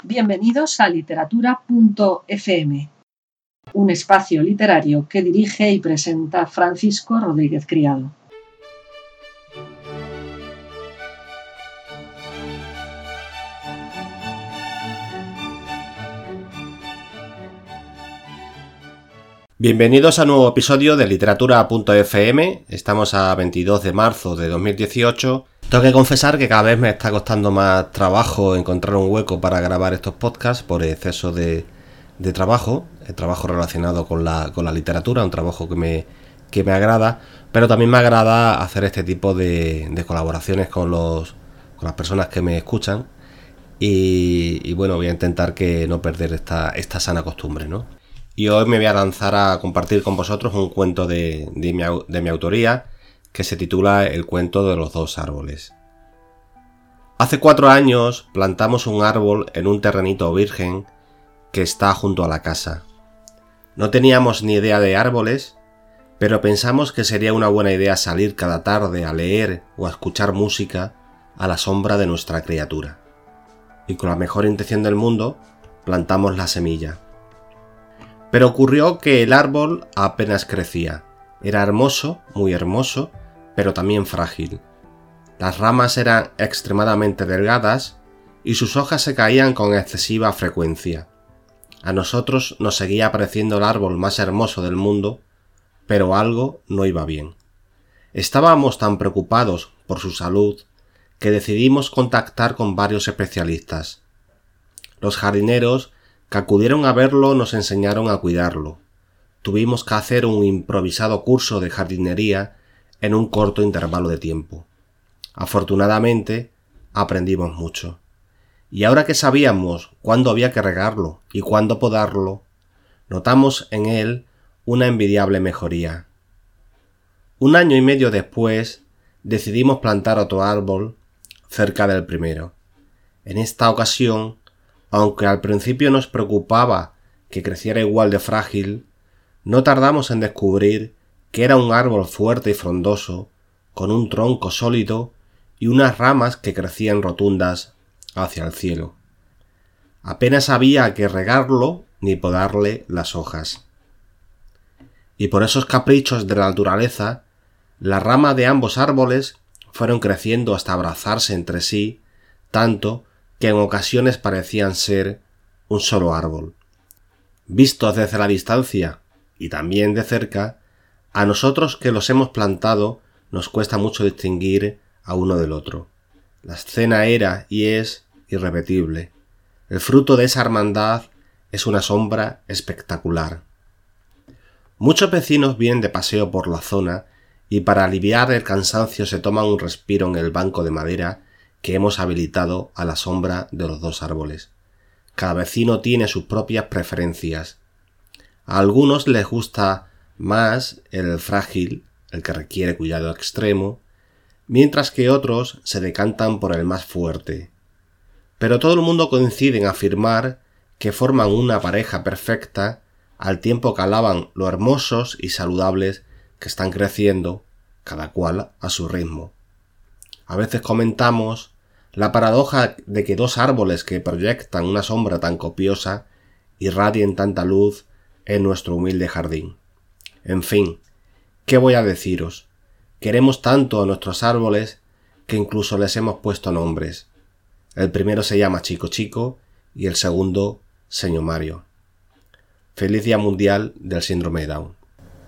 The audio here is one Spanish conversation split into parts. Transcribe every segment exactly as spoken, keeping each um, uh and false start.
Bienvenidos a literatura punto efe eme, un espacio literario que dirige y presenta Francisco Rodríguez Criado. Bienvenidos a un nuevo episodio de literatura punto efe eme. Estamos a veintidós de marzo de dos mil dieciocho. Tengo que confesar que cada vez me está costando más trabajo encontrar un hueco para grabar estos podcasts por exceso de, de trabajo, el trabajo relacionado con la, con la literatura, un trabajo que me, que me agrada, pero también me agrada hacer este tipo de, de colaboraciones con, los, con las personas que me escuchan y, y bueno, voy a intentar que no perder esta, esta sana costumbre, ¿no? Y hoy me voy a lanzar a compartir con vosotros un cuento de, de, mi, de mi autoría que se titula El cuento de los dos árboles. Hace cuatro años plantamos un árbol en un terrenito virgen que está junto a la casa. No teníamos ni idea de árboles, pero pensamos que sería una buena idea salir cada tarde a leer o a escuchar música a la sombra de nuestra criatura. Y con la mejor intención del mundo, plantamos la semilla. Pero ocurrió que el árbol apenas crecía. Era hermoso, muy hermoso, pero también frágil. Las ramas eran extremadamente delgadas y sus hojas se caían con excesiva frecuencia. A nosotros nos seguía pareciendo el árbol más hermoso del mundo, pero algo no iba bien. Estábamos tan preocupados por su salud que decidimos contactar con varios especialistas. Los jardineros que acudieron a verlo nos enseñaron a cuidarlo. Tuvimos que hacer un improvisado curso de jardinería en un corto intervalo de tiempo. Afortunadamente, aprendimos mucho. Y ahora que sabíamos cuándo había que regarlo y cuándo podarlo, notamos en él una envidiable mejoría. Un año y medio después, decidimos plantar otro árbol cerca del primero. En esta ocasión, aunque al principio nos preocupaba que creciera igual de frágil, no tardamos en descubrir que era un árbol fuerte y frondoso, con un tronco sólido y unas ramas que crecían rotundas hacia el cielo. Apenas había que regarlo ni podarle las hojas. Y por esos caprichos de la naturaleza, las ramas de ambos árboles fueron creciendo hasta abrazarse entre sí, tanto que en ocasiones parecían ser un solo árbol. Vistos desde la distancia y también de cerca, a nosotros que los hemos plantado nos cuesta mucho distinguir a uno del otro. La escena era y es irrepetible. El fruto de esa hermandad es una sombra espectacular. Muchos vecinos vienen de paseo por la zona y para aliviar el cansancio se toman un respiro en el banco de madera que hemos habilitado a la sombra de los dos árboles. Cada vecino tiene sus propias preferencias. A algunos les gusta más el frágil, el que requiere cuidado extremo, mientras que otros se decantan por el más fuerte. Pero todo el mundo coincide en afirmar que forman una pareja perfecta al tiempo que alaban lo hermosos y saludables que están creciendo, cada cual a su ritmo. A veces comentamos la paradoja de que dos árboles que proyectan una sombra tan copiosa irradien tanta luz en nuestro humilde jardín. En fin, ¿qué voy a deciros? Queremos tanto a nuestros árboles que incluso les hemos puesto nombres. El primero se llama Chico Chico y el segundo Señor Mario. Feliz Día Mundial del Síndrome de Down.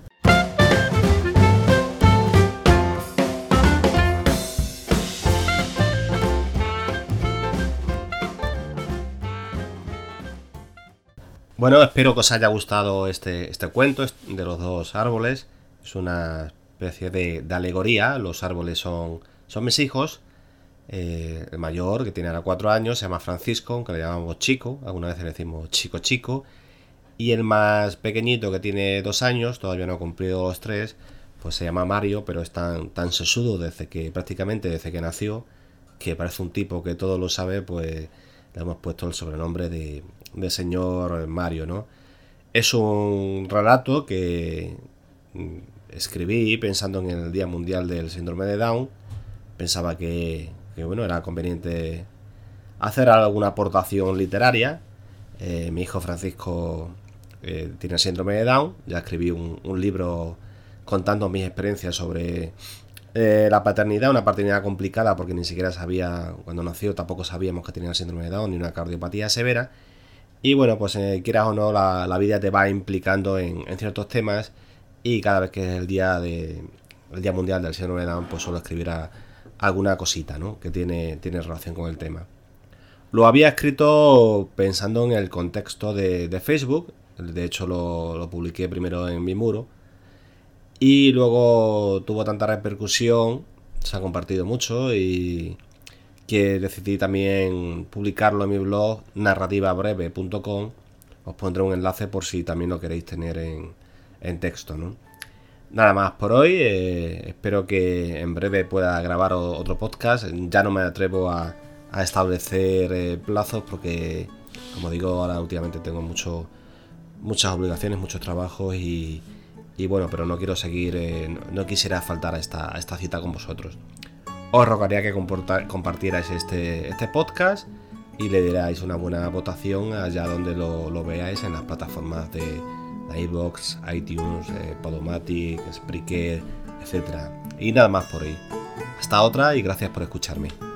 Bueno, espero que os haya gustado este, este cuento de los dos árboles. Es una especie de, de alegoría. Los árboles son, son mis hijos. Eh, el mayor, que tiene ahora cuatro años, se llama Francisco, aunque le llamamos Chico. Algunas veces le decimos Chico Chico. Y el más pequeñito, que tiene dos años, todavía no ha cumplido los tres, pues se llama Mario, pero es tan, tan sesudo desde que, prácticamente desde que nació, que parece un tipo que todo lo sabe, pues le hemos puesto el sobrenombre de, de señor Mario, ¿no? Es un relato que escribí pensando en el Día Mundial del Síndrome de Down. Pensaba que, que bueno, era conveniente hacer alguna aportación literaria. Eh, mi hijo Francisco eh, tiene síndrome de Down. Ya escribí un, un libro contando mis experiencias sobre eh, la paternidad, una paternidad complicada porque ni siquiera sabía, cuando nació tampoco sabíamos que tenía el síndrome de Down ni una cardiopatía severa. Y bueno, pues eh, quieras o no, la, la vida te va implicando en, en ciertos temas, y cada vez que es el día de el día mundial del síndrome de Down, pues suelo escribir a, alguna cosita, ¿no?, que tiene, tiene relación con el tema. Lo había escrito pensando en el contexto de, de Facebook. De hecho lo, lo publiqué primero en mi muro y luego tuvo tanta repercusión, se ha compartido mucho, y que decidí también publicarlo en mi blog narrativa breve punto com. Os pondré un enlace por si también lo queréis tener en, en texto, ¿no? Nada más por hoy. Eh, espero que en breve pueda grabar otro podcast. Ya no me atrevo a, a establecer eh, plazos porque, como digo, ahora últimamente tengo mucho, muchas obligaciones, muchos trabajos y, y bueno, pero no quiero seguir, eh, no, no quisiera faltar a esta, a esta cita con vosotros. Os rogaría que compartierais este, este podcast y le dierais una buena votación allá donde lo, lo veáis, en las plataformas de, de iVoox, iTunes, eh, Podomatic, Spreaker, etcétera. Y nada más por hoy. Hasta otra y gracias por escucharme.